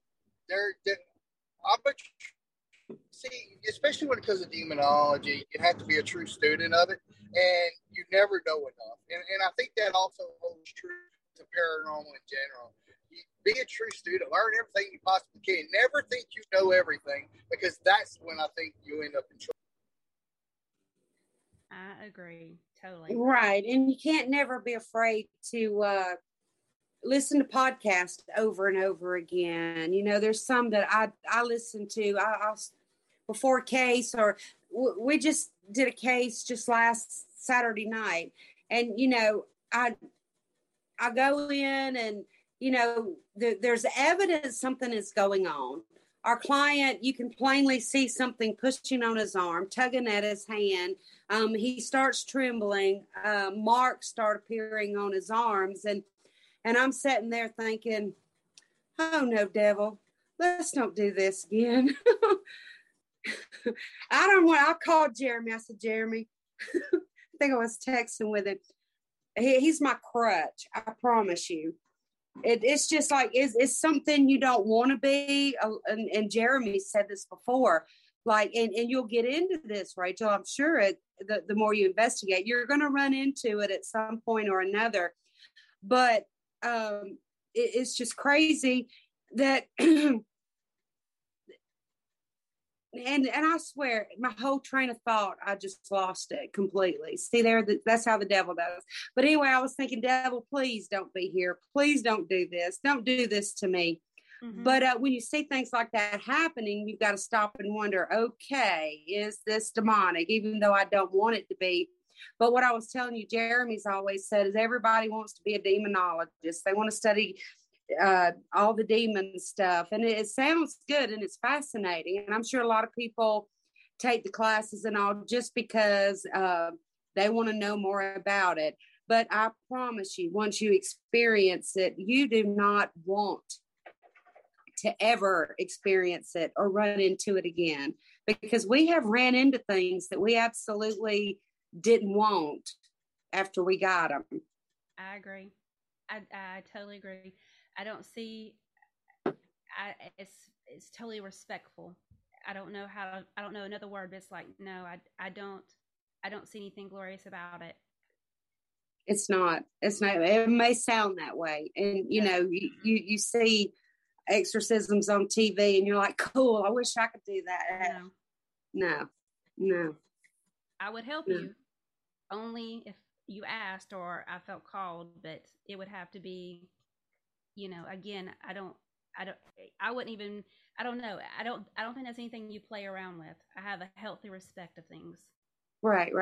especially when it comes to demonology, you have to be a true student of it, and you never know enough. And I think that also holds true to paranormal in general. Be a true student, learn everything you possibly can. Never think you know everything, because that's when I think you end up in trouble. I agree totally. Right. And you can't never be afraid to listen to podcasts over and over again. There's some that I listen to. I before a case, or we just did a case just last Saturday night, and I go in and there's evidence something is going on. Our client, you can plainly see something pushing on his arm, tugging at his hand. He starts trembling. Marks start appearing on his arms, and I'm sitting there thinking, oh no, devil, let's don't do this again. I called Jeremy. I said, Jeremy, I think I was texting with him. He's my crutch. I promise you. It's just like, it's something you don't want to be. And Jeremy said this before, like, and you'll get into this, Rachel. I'm sure the more you investigate, you're going to run into it at some point or another. But it's just crazy that, and I swear, my whole train of thought, I just lost it completely. See there, that's how the devil does. But anyway, I was thinking, devil, please don't be here. Please don't do this. Don't do this to me. Mm-hmm. But when you see things like that happening, you've got to stop and wonder, okay, is this demonic? Even though I don't want it to be. But what I was telling you, Jeremy's always said, is everybody wants to be a demonologist. They want to study all the demon stuff, and it sounds good and it's fascinating, and I'm sure a lot of people take the classes and all just because they want to know more about it. But I promise you, once you experience it, you do not want to ever experience it or run into it again, because we have ran into things that we absolutely didn't want after we got them. I agree. I totally agree. I don't see. It's totally respectful. I don't know another word, but it's like, no, I don't see anything glorious about it. It's not. It may sound that way, and you see exorcisms on TV, and you're like, cool. I wish I could do that. No. I would help you only if you asked or I felt called, but it would have to be. Again, I don't know. I don't think that's anything you play around with. I have a healthy respect of things. Right.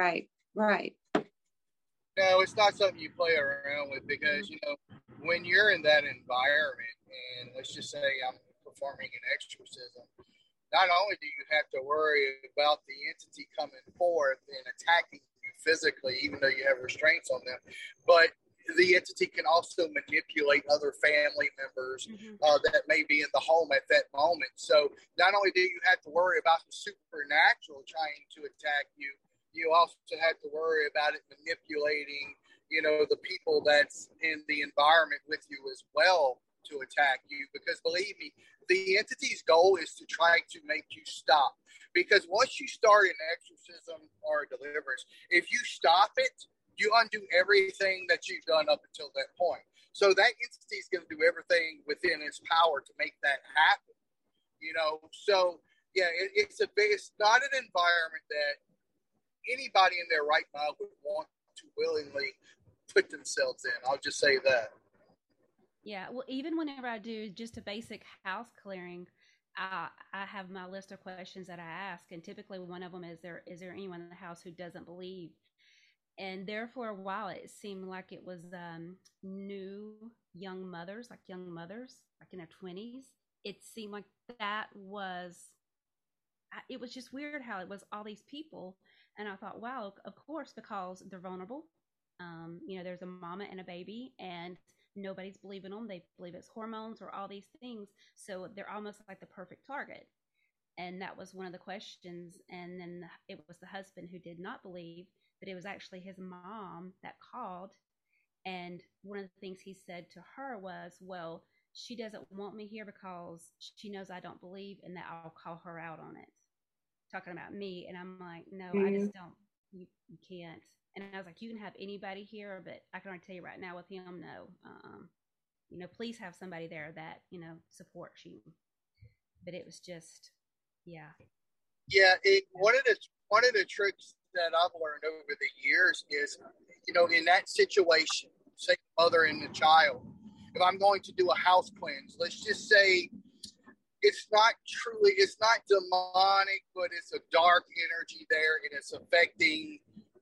No, it's not something you play around with, because, when you're in that environment, and let's just say I'm performing an exorcism, not only do you have to worry about the entity coming forth and attacking you physically, even though you have restraints on them, but the entity can also manipulate other family members that may be in the home at that moment. So not only do you have to worry about the supernatural trying to attack you, you also have to worry about it manipulating, the people that's in the environment with you as well to attack you. Because believe me, the entity's goal is to try to make you stop. Because once you start an exorcism or a deliverance, if you stop it, you undo everything that you've done up until that point. So that entity is going to do everything within its power to make that happen. So yeah, it's not an environment that anybody in their right mind would want to willingly put themselves in. I'll just say that. Yeah, well, even whenever I do just a basic house clearing, I have my list of questions that I ask, and typically one of them is there anyone in the house who doesn't believe? And there for a while, it seemed like it was new young mothers, like in their 20s. It seemed like it was just weird how it was all these people. And I thought, wow, of course, because they're vulnerable. There's a mama and a baby, and nobody's believing them. They believe it's hormones or all these things. So they're almost like the perfect target. And that was one of the questions. And then it was the husband who did not believe, but it was actually his mom that called. And one of the things he said to her was, well, she doesn't want me here because she knows I don't believe and that I'll call her out on it. Talking about me. And I'm like, no, I just don't, you can't. And I was like, you can have anybody here, but I can already tell you right now with him, no. Please have somebody there that, supports you. But it was just, yeah. Yeah, one of the tricks that I've learned over the years is, in that situation, say mother and the child, if I'm going to do a house cleanse, let's just say it's not demonic, but it's a dark energy there and it's affecting,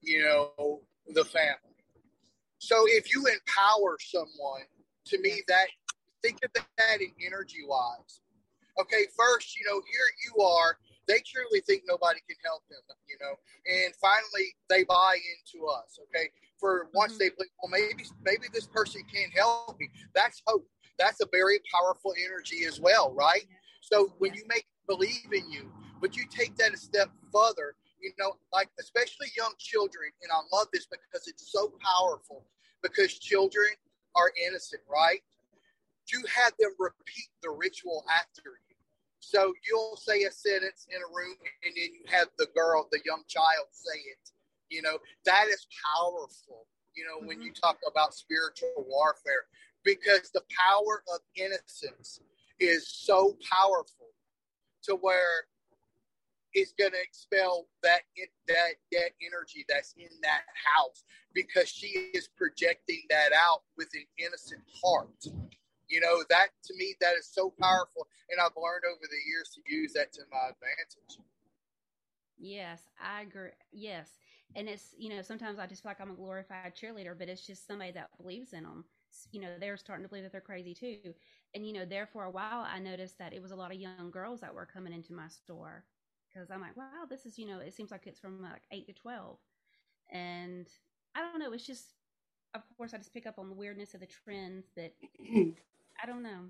the family. So if you empower someone, to me, think of that in energy wise. Okay, first, here you are. They truly think nobody can help them, and finally they buy into us. Okay, for once they believe, well, maybe this person can't help me. That's hope. That's a very powerful energy as well, right? So when you make believe in you, but you take that a step further, like especially young children, and I love this because it's so powerful. Because children are innocent, right? You have them repeat the ritual after you. So you'll say a sentence in a room and then you have the young child say it. That is powerful, when you talk about spiritual warfare, because the power of innocence is so powerful to where it's going to expel that energy that's in that house, because she is projecting that out with an innocent heart. That to me, that is so powerful. And I've learned over the years to use that to my advantage. Yes, I agree. Yes. And it's, sometimes I just feel like I'm a glorified cheerleader, but it's just somebody that believes in them. They're starting to believe that they're crazy too. And, there for a while, I noticed that it was a lot of young girls that were coming into my store. Because I'm like, wow, this is, it seems like it's from like 8 to 12. And I don't know. It's just, of course, I just pick up on the weirdness of the trends, but I don't know.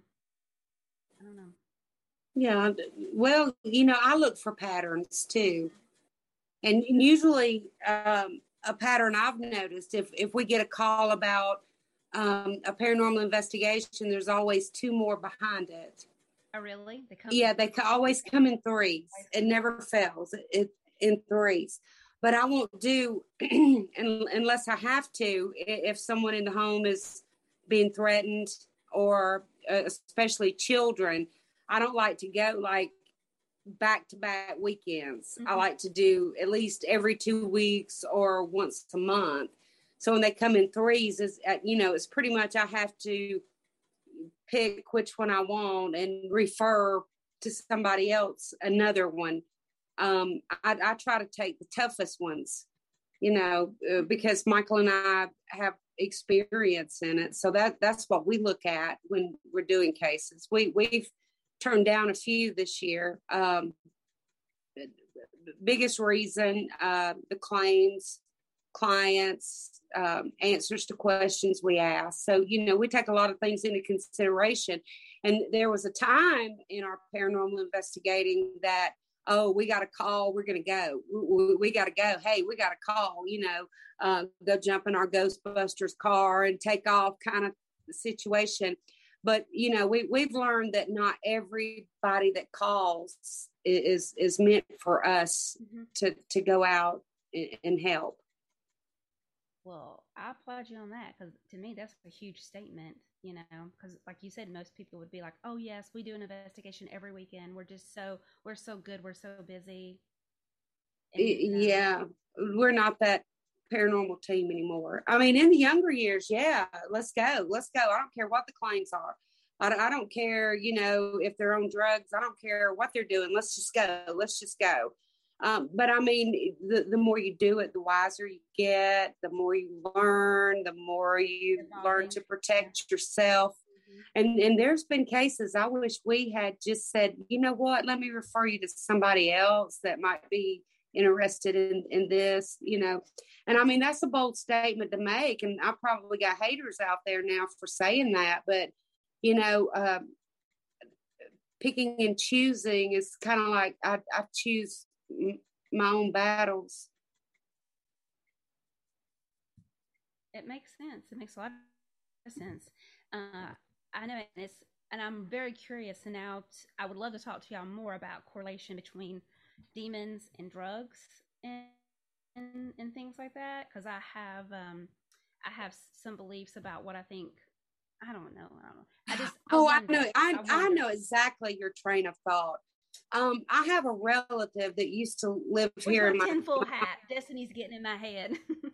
Yeah. Well, I look for patterns too. And usually a pattern I've noticed, if we get a call about a paranormal investigation, there's always 2 more behind it. Oh, really? They always come in 3s. It never fails. It in 3s. But I won't do unless I have to. If someone in the home is being threatened, or especially children, I don't like to go like back-to-back weekends. I like to do at least every 2 weeks or once a month. So when they come in 3s, it's pretty much I have to pick which one I want and refer to somebody else, another one. I try to take the toughest ones, because Michael and I have experience in it. So that's what we look at when we're doing cases. We've turned down a few this year. Biggest reason, the claims, clients, answers to questions we ask. So, we take a lot of things into consideration. And there was a time in our paranormal investigating that, we got a call, we're going to go. We got to go. Hey, we got a call, go jump in our Ghostbusters car and take off kind of situation. But, we've learned that not everybody that calls is meant for us to go out and help. Well, I applaud you on that, because to me, that's a huge statement, because like you said, most people would be like, oh, yes, we do an investigation every weekend. We're so good. We're so busy. And, yeah, we're not that paranormal team anymore. I mean, in the younger years, yeah, let's go. I don't care what the claims are. I don't care, if they're on drugs. I don't care what they're doing. Let's just go. But I mean, the more you do it, the wiser you get, the more you learn, the more you learn to protect yourself. And there's been cases I wish we had just said, you know what, let me refer you to somebody else that might be interested in this, And I mean, that's a bold statement to make. And I probably got haters out there now for saying that. But, picking and choosing is kind of like I choose my own battles. It makes sense. It makes a lot of sense. I know and I'm very curious. And now I would love to talk to y'all more about correlation between demons and drugs and things like that. Because I have some beliefs about what I think. I don't know. I know exactly your train of thought. I have a relative that used to live here in my tinfoil hat. Destiny's getting in my head.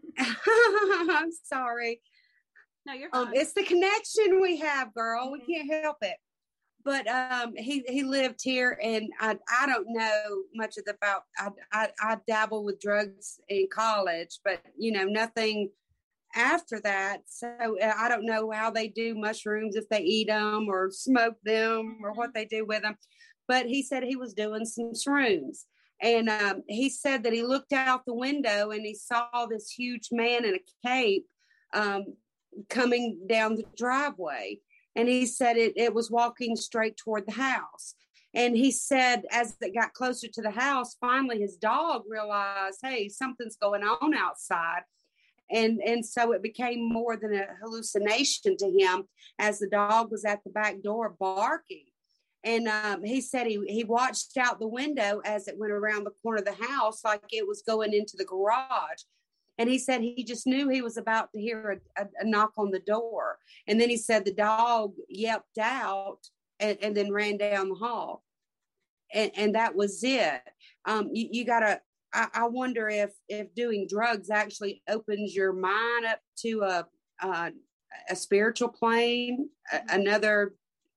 I'm sorry. No, you're fine. It's the connection we have, girl. We can't help it. But he lived here, and I don't know much about. I dabble with drugs in college, but nothing after that. So I don't know how they do mushrooms, if they eat them or smoke them or what they do with them. But he said he was doing some shrooms. And he said that he looked out the window and he saw this huge man in a cape coming down the driveway. And he said it was walking straight toward the house. And he said as it got closer to the house, finally his dog realized, hey, something's going on outside. And so it became more than a hallucination to him as the dog was at the back door barking. And he said he watched out the window as it went around the corner of the house like it was going into the garage. And he said he just knew he was about to hear a knock on the door. And then he said the dog yelped out and then ran down the hall. And that was it. You got to, I wonder if doing drugs actually opens your mind up to a spiritual plane, another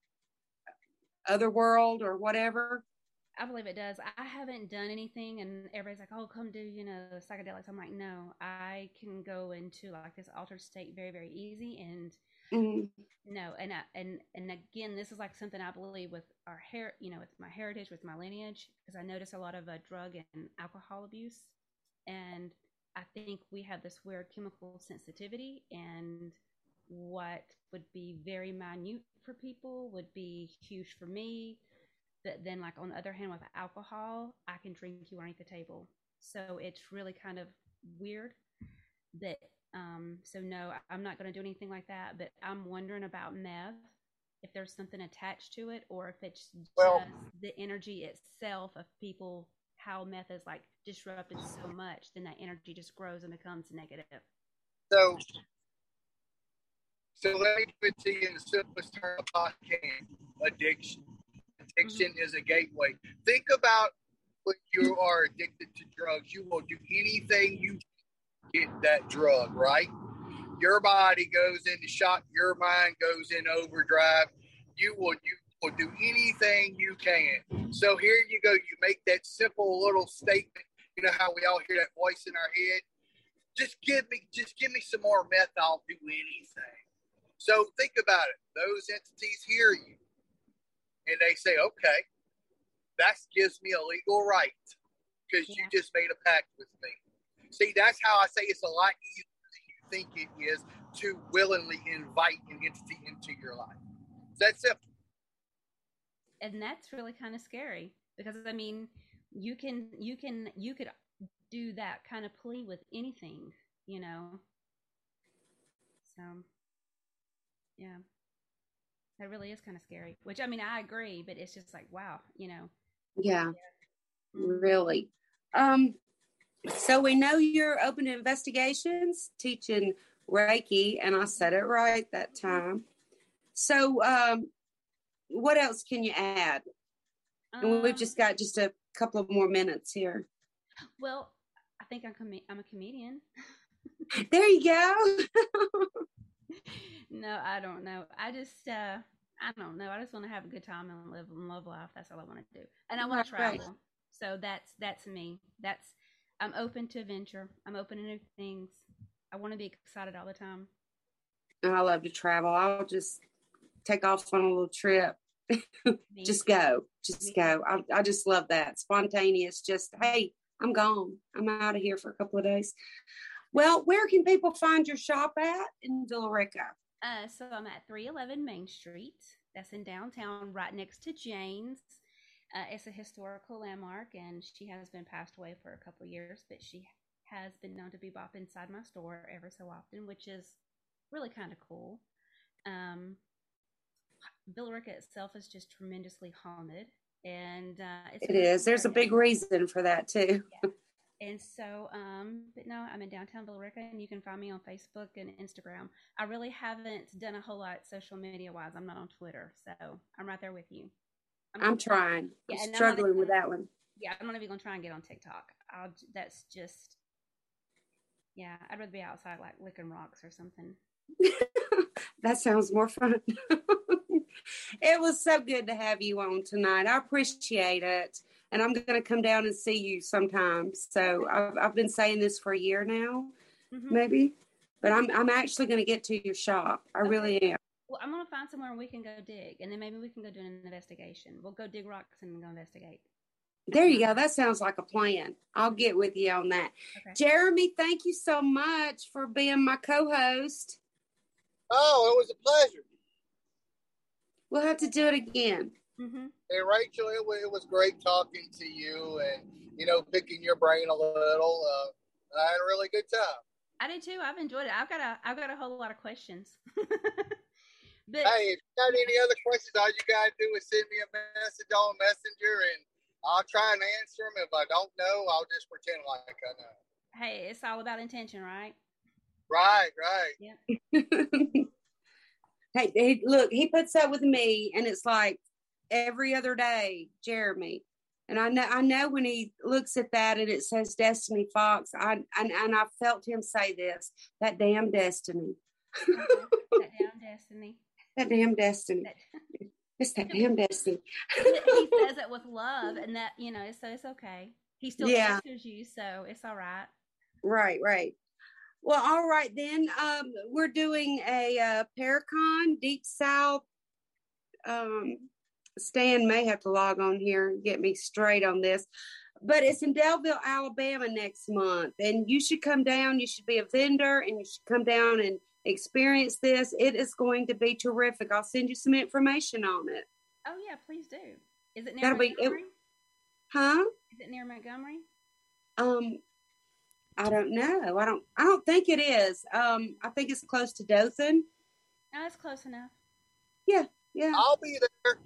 other world or whatever. I believe it does. I haven't done anything, and everybody's like, "Oh, come do psychedelics." I'm like, no, I can go into like this altered state very, very easy, and no, and again, this is like something I believe with our hair, with my heritage, with my lineage, because I notice a lot of drug and alcohol abuse, and I think we have this weird chemical sensitivity, and what would be very minute for people would be huge for me. But then, like, on the other hand, with alcohol, I can drink you underneath the table. So it's really kind of weird that, so no, I'm not going to do anything like that. But I'm wondering about meth, if there's something attached to it, or if it's just the energy itself of people, how meth is like disrupted so much, then that energy just grows and becomes negative. So let me put it to you in the simplest term I can: addiction. Addiction is a gateway. Think about when you are addicted to drugs. You will do anything you get that drug, right? Your body goes into shock. Your mind goes in overdrive. You will do anything you can. So here you go. You make that simple little statement. You know how we all hear that voice in our head? Just give me some more meth. I'll do anything. So think about it. Those entities hear you. and they say, okay, that gives me a legal right because you just made a pact with me. See, that's how I say it's a lot easier than you think it is to willingly invite an entity into your life. It's that simple. And that's really kind of scary because, I mean, you could do that kind of plea with anything, you know? So, yeah, that really is kind of scary, which, I mean, I agree, but it's just like, wow, you know? Yeah, really. So we know you're open to investigations, teaching Reiki, and I said it right that time. So, what else can you add? And we've just got just a couple of more minutes here. Well, I think I'm a comedian. There you go. No, I don't know. I don't know. I just want to have a good time and love life. That's all I want to do. And I want to travel. Right. So that's me. I'm open to adventure. I'm open to new things. I want to be excited all the time. I love to travel. I'll just take off on a little trip. Just go. I just love that. Spontaneous. Just, hey, I'm gone. I'm out of here for a couple of days. Well, where can people find your shop at in Villa Rica? So I'm at 311 Main Street. That's in downtown, right next to Jane's. It's a historical landmark, and she has been passed away for a couple of years, but she has been known to be bop inside my store ever so often, which is really kind of cool. Villa Rica itself is just tremendously haunted, and it is. There's a big reason for that too. Yeah. And so, but no, I'm in downtown Villa Rica, and you can find me on Facebook and Instagram. I really haven't done a whole lot social media wise. I'm not on Twitter, so I'm right there with you. I'm trying. Yeah, I'm struggling with that one. Yeah, I'm not even gonna try and get on TikTok. That's just, yeah, I'd rather be outside like licking rocks or something. That sounds more fun. It was so good to have you on tonight. I appreciate it. And I'm going to come down and see you sometime. So I've been saying this for a year now, maybe. But I'm actually going to get to your shop. I really am. Well, I'm going to find somewhere we can go dig. And then maybe we can go do an investigation. We'll go dig rocks and go investigate. There you go. That sounds like a plan. I'll get with you on that. Okay. Jeremy, thank you so much for being my co-host. Oh, it was a pleasure. We'll have to do it again. Mm-hmm. Hey, Rachel, it was great talking to you and, picking your brain a little. I had a really good time. I did too. I've enjoyed it. I've got a whole lot of questions. But, hey, if you got any other questions, all you got to do is send me a message on Messenger and I'll try and answer them. If I don't know, I'll just pretend like I know. Hey, it's all about intention, right? Right. Yeah. Hey, look, he puts up with me, and it's like every other day, Jeremy. And I know when he looks at that and it says Destiny Fox, I felt him say this, that damn Destiny. That damn Destiny. That damn Destiny. It's that damn Destiny. He says it with love, and that, so it's okay. He still answers you, so it's all right. Right. Well, all right then. We're doing a Paracon Deep South. Stan may have to log on here and get me straight on this, but it's in Delville, Alabama next month, and you should come down. You should be a vendor, and you should come down and experience this. It is going to be terrific. I'll send you some information on it. Oh yeah, please do. Is it near Montgomery? Is it near Montgomery? I don't know. I don't think it is. I think it's close to Dothan. No, it's close enough. Yeah. I'll be there.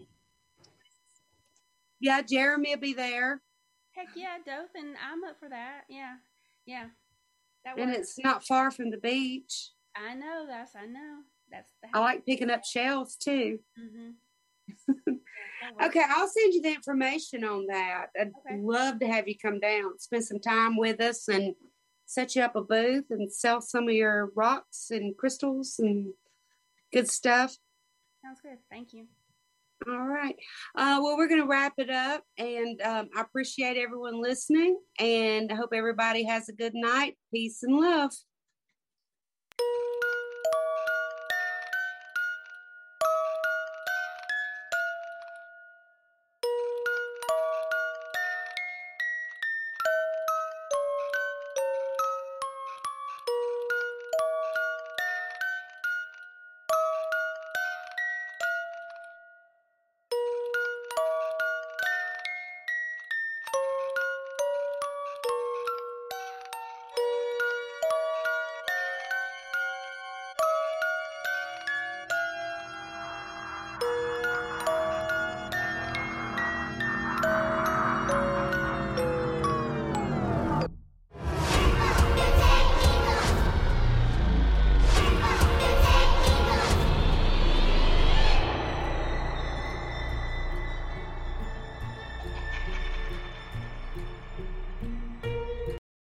Yeah, Jeremy will be there. Heck yeah, Dothan. I'm up for that. Yeah. That works. And it's not far from the beach. I know. That's I like picking up shells too. Mm-hmm. Okay, I'll send you the information on that. I'd love to have you come down, spend some time with us, and set you up a booth and sell some of your rocks and crystals and good stuff. Sounds good. Thank you. All right. Well, we're going to wrap it up, and I appreciate everyone listening, and I hope everybody has a good night. Peace and love.